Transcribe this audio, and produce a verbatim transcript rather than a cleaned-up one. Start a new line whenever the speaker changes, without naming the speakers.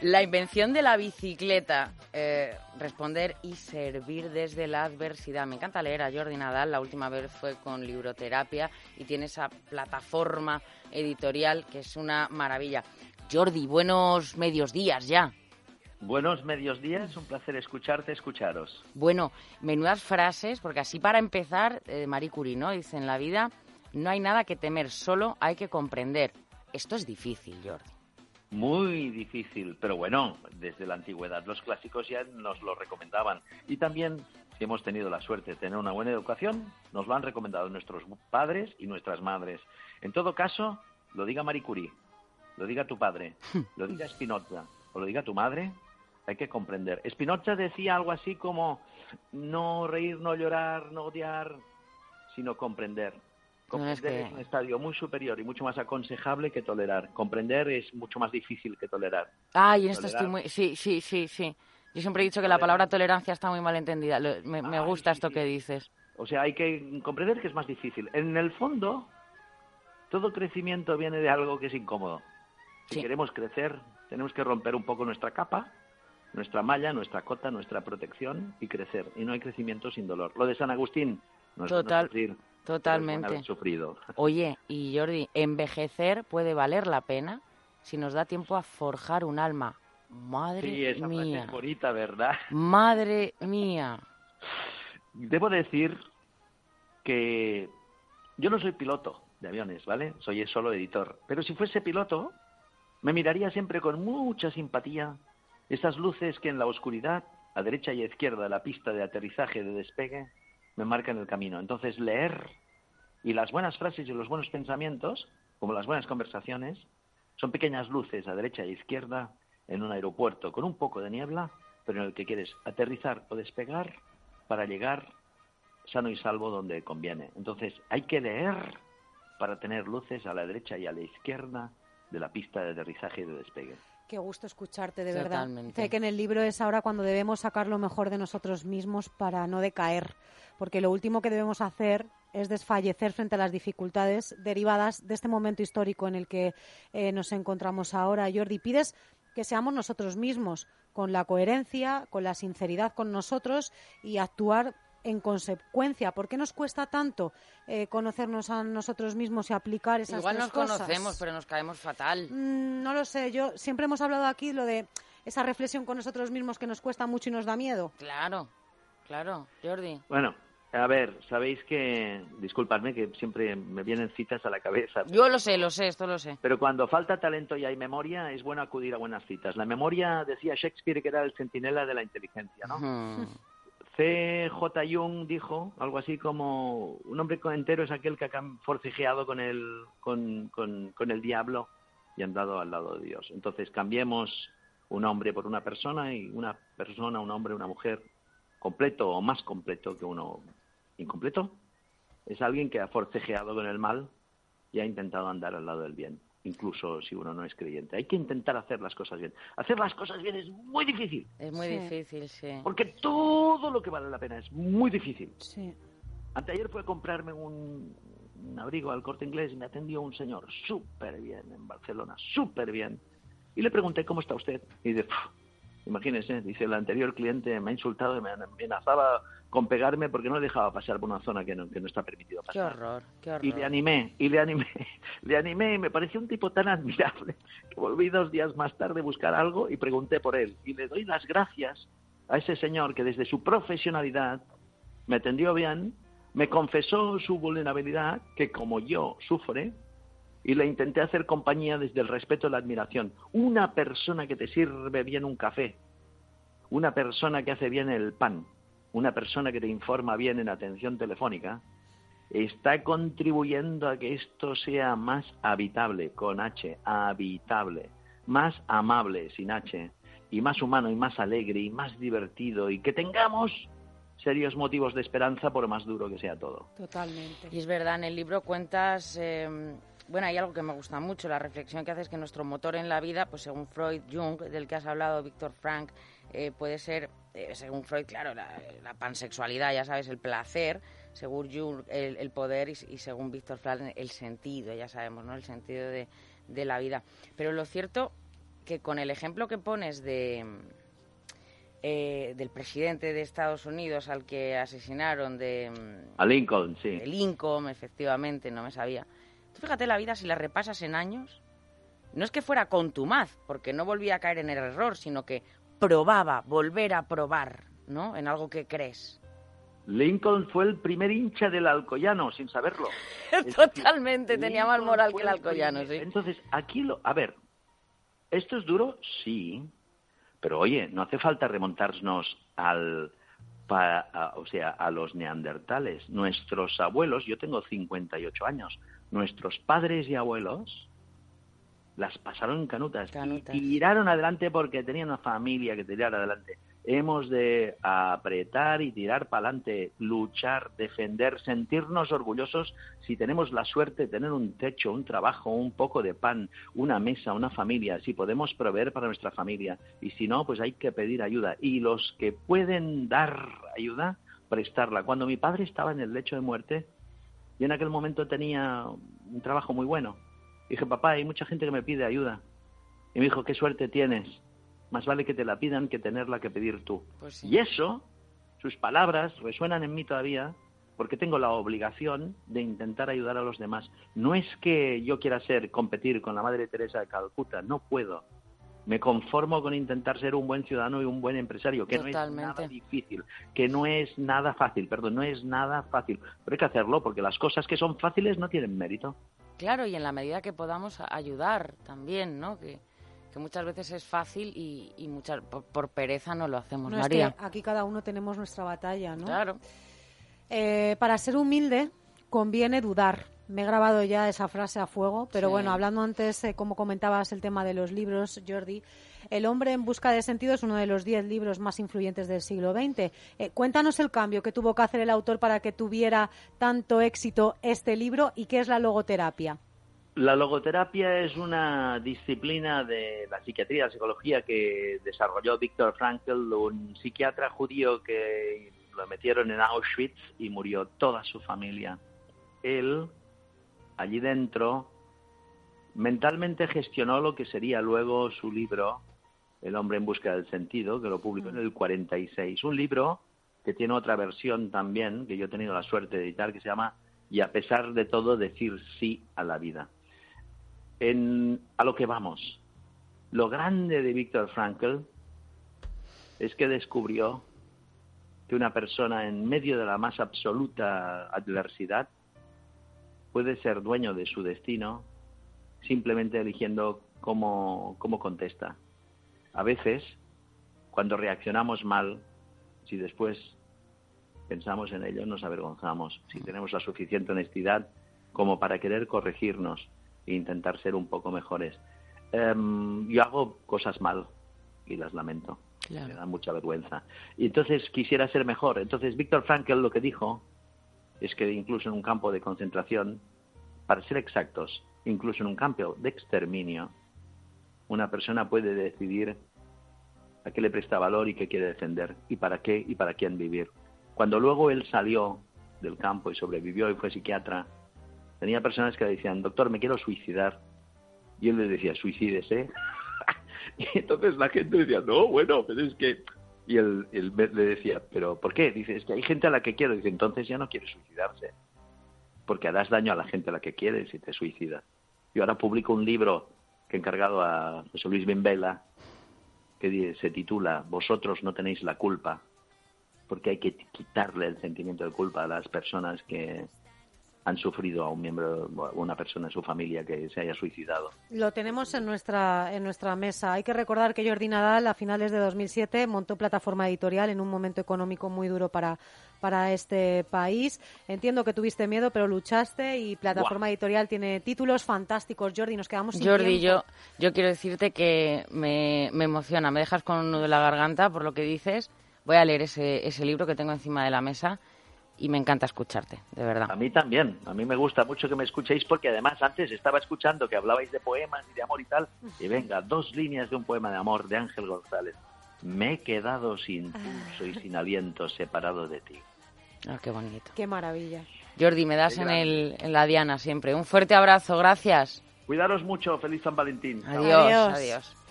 La invención de la bicicleta, eh, responder y servir desde la adversidad. Me encanta leer a Jordi Nadal, la última vez fue con Libroterapia y tiene esa plataforma editorial que es una maravilla. Jordi, buenos medios días ya.
Buenos medios días, un placer escucharte, escucharos.
Bueno, menudas frases, porque así para empezar, eh, Marie Curie, ¿no? Dice, en la vida no hay nada que temer, solo hay que comprender. Esto es difícil, Jordi.
Muy difícil, pero bueno, desde la antigüedad los clásicos ya nos lo recomendaban. Y también, si hemos tenido la suerte de tener una buena educación, nos lo han recomendado nuestros padres y nuestras madres. En todo caso, lo diga Marie Curie, lo diga tu padre, lo diga Spinoza o lo diga tu madre, hay que comprender. Spinoza decía algo así como no reír, no llorar, no odiar, sino comprender. Comprender no es, que... es un estadio muy superior y mucho más aconsejable que tolerar. Comprender es mucho más difícil que tolerar.
Ay, en esto estoy muy... Sí, sí, sí, sí. Yo siempre he dicho que la palabra tolerancia está muy mal entendida. Me, me Ay, gusta esto sí, que dices.
O sea, hay que comprender que es más difícil. En el fondo, todo crecimiento viene de algo que es incómodo. Si sí. queremos crecer, tenemos que romper un poco nuestra capa, nuestra malla, nuestra cota, nuestra protección y crecer. Y no hay crecimiento sin dolor. Lo de San Agustín no es
Total.
no sufrir.
Totalmente.
Haber sufrido.
Oye, y Jordi, envejecer puede valer la pena si nos da tiempo a forjar un alma. Madre
sí, esa
mía.
Frase es bonita, ¿verdad?
Madre mía.
Debo decir que yo no soy piloto de aviones, ¿vale? Soy solo editor. Pero si fuese piloto, me miraría siempre con mucha simpatía esas luces que en la oscuridad, a derecha y a izquierda de la pista de aterrizaje de despegue, me marcan el camino. Entonces, leer y las buenas frases y los buenos pensamientos, como las buenas conversaciones, son pequeñas luces a derecha e izquierda en un aeropuerto con un poco de niebla, pero en el que quieres aterrizar o despegar para llegar sano y salvo donde conviene. Entonces, hay que leer para tener luces a la derecha y a la izquierda de la pista de aterrizaje y de despegue.
Qué gusto escucharte, de
Totalmente.
verdad. Sé que en el libro es ahora cuando debemos sacar lo mejor de nosotros mismos para no decaer, porque lo último que debemos hacer es desfallecer frente a las dificultades derivadas de este momento histórico en el que eh, nos encontramos ahora. Jordi, pides que seamos nosotros mismos, con la coherencia, con la sinceridad con nosotros y actuar en consecuencia. ¿Por qué nos cuesta tanto eh, conocernos a nosotros mismos y aplicar esas
Igual
tres
nos
cosas?
conocemos, pero nos caemos fatal.
Mm, no lo sé. Yo siempre hemos hablado aquí lo de esa reflexión con nosotros mismos que nos cuesta mucho y nos da miedo.
Claro, claro, Jordi.
Bueno, a ver, sabéis que, disculpadme, que siempre me vienen citas a la cabeza.
Yo lo sé, lo sé, esto lo sé.
Pero cuando falta talento y hay memoria, es bueno acudir a buenas citas. La memoria, decía Shakespeare, que era el centinela de la inteligencia, ¿no?
Hmm.
C J Jung dijo algo así como un hombre entero es aquel que ha forcejeado con el, con, con, con el diablo y andado al lado de Dios. Entonces cambiemos un hombre por una persona y una persona, un hombre, una mujer completo o más completo que uno incompleto. Es alguien que ha forcejeado con el mal y ha intentado andar al lado del bien, incluso si uno no es creyente. Hay que intentar hacer las cosas bien. Hacer las cosas bien es muy difícil.
Es muy
Sí.
difícil, sí.
Porque todo lo que vale la pena es muy difícil.
Sí.
Anteayer fue a comprarme un, un abrigo al Corte Inglés y me atendió un señor súper bien en Barcelona, súper bien. Y le pregunté, ¿cómo está usted? Y dice, imagínese, dice, el anterior cliente me ha insultado y me amenazaba con pegarme porque no dejaba pasar por una zona que no, que no está permitido pasar.
Qué horror, qué horror.
Y le animé, y le animé, le animé y me pareció un tipo tan admirable que volví dos días más tarde a buscar algo y pregunté por él. Y le doy las gracias a ese señor que desde su profesionalidad me atendió bien, me confesó su vulnerabilidad, que como yo sufre, y le intenté hacer compañía desde el respeto y la admiración. Una persona que te sirve bien un café, una persona que hace bien el pan, una persona que te informa bien en atención telefónica, está contribuyendo a que esto sea más habitable, con H, habitable, más amable, sin H, y más humano y más alegre y más divertido, y que tengamos serios motivos de esperanza por más duro que sea todo.
Totalmente.
Y es verdad, en el libro cuentas... Eh, bueno, hay algo que me gusta mucho, la reflexión que haces, que nuestro motor en la vida, pues según Freud, Jung, del que has hablado, Víctor Frank, eh, puede ser, eh, según Freud, claro, la, la pansexualidad, ya sabes, el placer, según Jung, el, el poder, y, y según Víctor Frank, el sentido, ya sabemos, ¿no? El sentido de, de la vida. Pero lo cierto que con el ejemplo que pones de eh, del presidente de Estados Unidos al que asesinaron, de...
A Lincoln, sí.
De Lincoln, efectivamente, no me sabía. Tú fíjate la vida, si la repasas en años, no es que fuera contumaz, porque no volvía a caer en el error, sino que probaba, volver a probar, ¿no? En algo que crees.
Lincoln fue el primer hincha del Alcoyano, sin saberlo.
Totalmente, decir, tenía
Lincoln
más moral que el Alcoyano,
primer...
sí.
Entonces, aquí, lo... a ver, ¿esto es duro? Sí. Pero, oye, no hace falta remontarnos al... Pa... A, o sea, a los neandertales. Nuestros abuelos, yo tengo cincuenta y ocho años, nuestros padres y abuelos las pasaron canutas, canutas. y tiraron adelante porque tenían una familia que tirar adelante. Hemos de apretar y tirar para adelante, luchar, defender, sentirnos orgullosos si tenemos la suerte de tener un techo, un trabajo, un poco de pan, una mesa, una familia, si podemos proveer para nuestra familia. Y si no, pues hay que pedir ayuda. Y los que pueden dar ayuda, prestarla. Cuando mi padre estaba en el lecho de muerte, yo en aquel momento tenía un trabajo muy bueno. Dije, papá, hay mucha gente que me pide ayuda. Y me dijo, qué suerte tienes. Más vale que te la pidan que tenerla que pedir tú.
Pues sí.
Y eso, sus palabras, resuenan en mí todavía porque tengo la obligación de intentar ayudar a los demás. No es que yo quiera ser, competir con la Madre Teresa de Calcuta, no puedo. Me conformo con intentar ser un buen ciudadano y un buen empresario, que
Totalmente.
No es nada difícil, que no es nada fácil, perdón, no es nada fácil. Pero hay que hacerlo porque las cosas que son fáciles no tienen mérito.
Claro, y en la medida que podamos ayudar también, ¿no? Que... que muchas veces es fácil y, y muchas por, por pereza no lo hacemos,
no,
María.
Es que aquí cada uno tenemos nuestra batalla, ¿no?
Claro.
Eh, para ser humilde conviene dudar. Me he grabado ya esa frase a fuego, pero
sí.
bueno, hablando antes, eh, como comentabas el tema de los libros, Jordi, El hombre en busca de sentido es uno de los diez libros más influyentes del siglo veinte. Eh, cuéntanos el cambio que tuvo que hacer el autor para que tuviera tanto éxito este libro y qué es la logoterapia.
La logoterapia es una disciplina de la psiquiatría, la psicología que desarrolló Viktor Frankl, un psiquiatra judío que lo metieron en Auschwitz y murió toda su familia. Él, allí dentro, mentalmente gestionó lo que sería luego su libro, El hombre en busca del sentido, que lo publicó en el cuarenta y seis. Un libro que tiene otra versión también, que yo he tenido la suerte de editar, que se llama Y a pesar de todo, decir sí a la vida. En, a lo que vamos. Lo grande de Viktor Frankl es que descubrió que una persona en medio de la más absoluta adversidad puede ser dueño de su destino simplemente eligiendo cómo, cómo contesta. A veces, cuando reaccionamos mal, si después pensamos en ello, nos avergonzamos. Si tenemos la suficiente honestidad como para querer corregirnos e intentar ser un poco mejores. Um, yo hago cosas mal y las lamento. Claro. Me da mucha vergüenza. Y entonces quisiera ser mejor. Entonces Viktor Frankl lo que dijo es que incluso en un campo de concentración, para ser exactos, incluso en un campo de exterminio, una persona puede decidir a qué le presta valor y qué quiere defender, y para qué y para quién vivir. Cuando luego él salió del campo y sobrevivió y fue psiquiatra, tenía personas que le decían, doctor, me quiero suicidar. Y él les decía, suicídese. Y entonces la gente decía, no, bueno, pero es que... Y él, él le decía, ¿pero por qué? Dice, es que hay gente a la que quiero. Dice, entonces ya no quiere suicidarse. Porque harás daño a la gente a la que quieres si te suicidas. Yo ahora publico un libro que he encargado a José Luis Bimbela, que se titula Vosotros no tenéis la culpa, porque hay que quitarle el sentimiento de culpa a las personas que han sufrido a un miembro, a una persona de su familia que se haya suicidado.
Lo tenemos en nuestra en nuestra mesa. Hay que recordar que Jordi Nadal, a finales de dos mil siete, montó Plataforma Editorial en un momento económico muy duro para, para este país. Entiendo que tuviste miedo, pero luchaste y Plataforma Buah. Editorial tiene títulos fantásticos. Jordi, nos quedamos sin
Jordi,
tiempo.
yo, yo quiero decirte que me, me emociona, me dejas con un nudo en la garganta por lo que dices. Voy a leer ese, ese libro que tengo encima de la mesa. Y me encanta escucharte, de verdad.
A mí también. A mí me gusta mucho que me escuchéis porque además antes estaba escuchando que hablabais de poemas y de amor y tal. Y venga, dos líneas de un poema de amor de Ángel González. Me he quedado sin pulso y sin aliento separado de ti.
Ah, qué bonito.
Qué maravilla.
Jordi, me das en, el, en la diana siempre. Un fuerte abrazo, gracias.
Cuidaros mucho. Feliz San Valentín.
Adiós. Adiós. Adiós.